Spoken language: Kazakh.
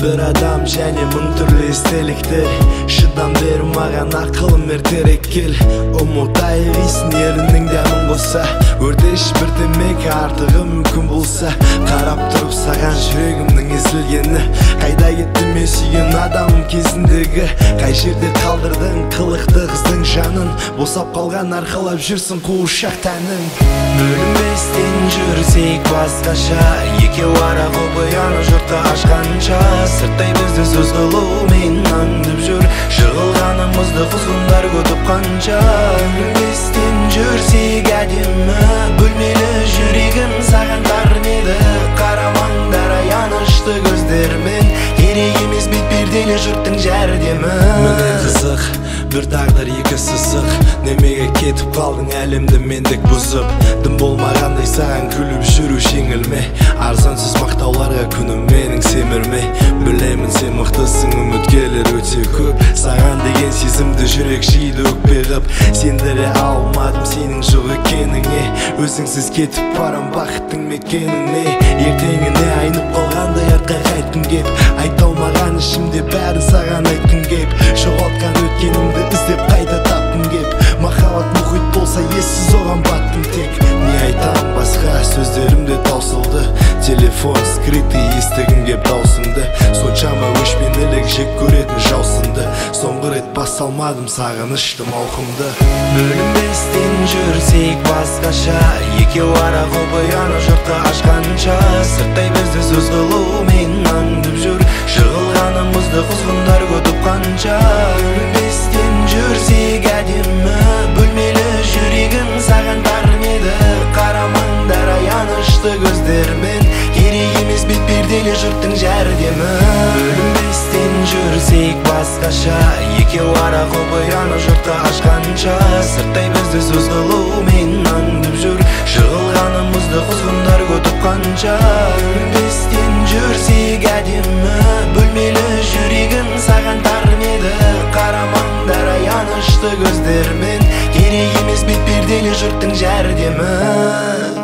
Bir adam және мың түрлі естеліктер. Шыдам бер маған ақылым ертерек кел. Ұмытайық исін ерінің дәмін қоса. Өрдеш бір демек артығы мүмкін болса. Қарап тұрып саған жүрегімнің езілгені. Қайда кетті мен сүйген адамым кезіндегі. Қай жерде қалдырдың қылықты қыздың жанын. Босап қалған арқалап жүрсің қуышақ тәнің. Бөлінбестен жүрсек басқаша. Екеу ара қобияны жұртқа ашқанша. Сырттай бізді сөз қылумен аңдып жүр. Жығылғанымызды құзғындар көтіп қанша. Бөлінбестен жүрсек әдемі. Бөлмелі жүрегім саған тарнеді. Қарамаңдар аянышты көздермен. Керек емес бет перделі жұрттың жәрдемі. Міне қызық, бір тағдыр екі сызық. Немеге кетіп қалдың әлемді мендік бұзып. Дым болмағандай саған күліп жүру жеңілме. Арзансыз мақтауларға күнім менің семірмей. Білемін сен мықтысың, үміткерлер өте көп. Саған деген сезімді жүрек жейді өкпе-ғып. Сендіре алмадым сенің жоқ екеніңе. Өзіңсіз кетіп барам бақыттың мекеніне. Ертеңіне айнып қалғандай артқа қайтқым кеп. Айта алмаған ішімде бәрін саған айтқым кеп. Жоғалтқан өткенімді іздеп қайта тапқым кеп. Махаббат мұхит болса ессіз оған баттым тек. Не айтам басқа сөздерімде таусылды. Телефон скрытый естігім кеп даусыңды. Соншама өшпенділік жек көретін жаусынды. Соңғы рет бас алмадым сағынышты мауқымды. Бөлінбестен жүрсек басқаша. Екеу ара қобияны жұртқа ашқанша. Сырттай бізді сөз қылумен аңдып жүр. Жығылғанымызды құзғындар көтіп қанша. Бөлінбестен жүрсек әдемі. Бөлмелі жүрегім саған тарнеді. Қарамаңдар аянышты көздермен. Керек емес бет перделі жұрттың жәрдемі. Бөлінбестен жүрсек басқаша. Екеу ара қобияны жұртқа ашқанша. Сырттай бізді сөз қылумен аңдып жүр. Жығылғанымызды құзғындар көтіп қанша. Бөлінбестен жүрсек әдемі. Бөлмелі жүрегім саған тарнеді. Қарамаңдар аянышты көздермен. Керек емес бет перделі жұрттың жәрдемі.